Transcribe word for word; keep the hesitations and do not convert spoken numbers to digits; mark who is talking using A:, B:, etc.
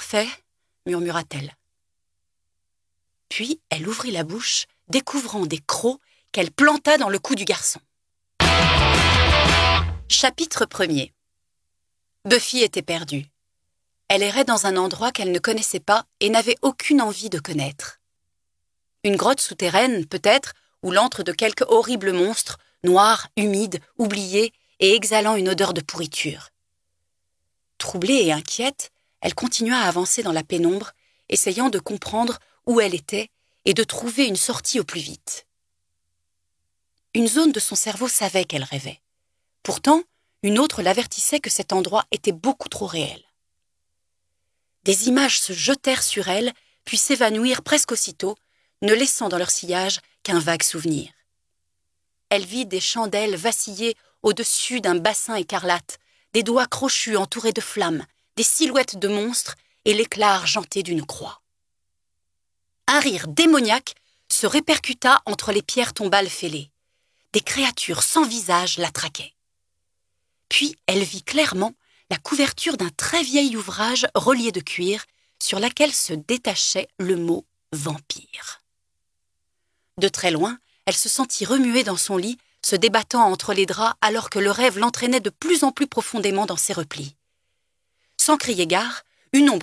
A: parfait, murmura-t-elle. Puis elle ouvrit la bouche, découvrant des crocs qu'elle planta dans le cou du garçon. Chapitre premier. Buffy était perdue. Elle errait dans un endroit qu'elle ne connaissait pas et n'avait aucune envie de connaître. Une grotte souterraine, peut-être, ou l'antre de quelque horrible monstre, noir, humide, oublié et exhalant une odeur de pourriture. Troublée et inquiète, elle continua à avancer dans la pénombre, essayant de comprendre où elle était et de trouver une sortie au plus vite. Une zone de son cerveau savait qu'elle rêvait. Pourtant, une autre l'avertissait que cet endroit était beaucoup trop réel. Des images se jetèrent sur elle, puis s'évanouirent presque aussitôt, ne laissant dans leur sillage qu'un vague souvenir. Elle vit des chandelles vaciller au-dessus d'un bassin écarlate, des doigts crochus entourés de flammes, des silhouettes de monstres et l'éclat argenté d'une croix. Un rire démoniaque se répercuta entre les pierres tombales fêlées. Des créatures sans visage la traquaient. Puis elle vit clairement la couverture d'un très vieil ouvrage relié de cuir sur laquelle se détachait le mot « vampire ». De très loin, elle se sentit remuer dans son lit, se débattant entre les draps alors que le rêve l'entraînait de plus en plus profondément dans ses replis. Sans crier gare, une ombre